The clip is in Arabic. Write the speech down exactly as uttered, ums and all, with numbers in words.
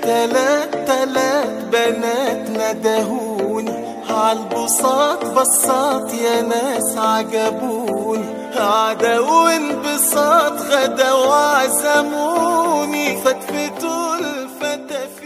تلات تلات بنات ندهوني عالبساط بساط يا ناس عجبوني قعدة وانبساط غدا وعزموني فتفتوا الفتافيت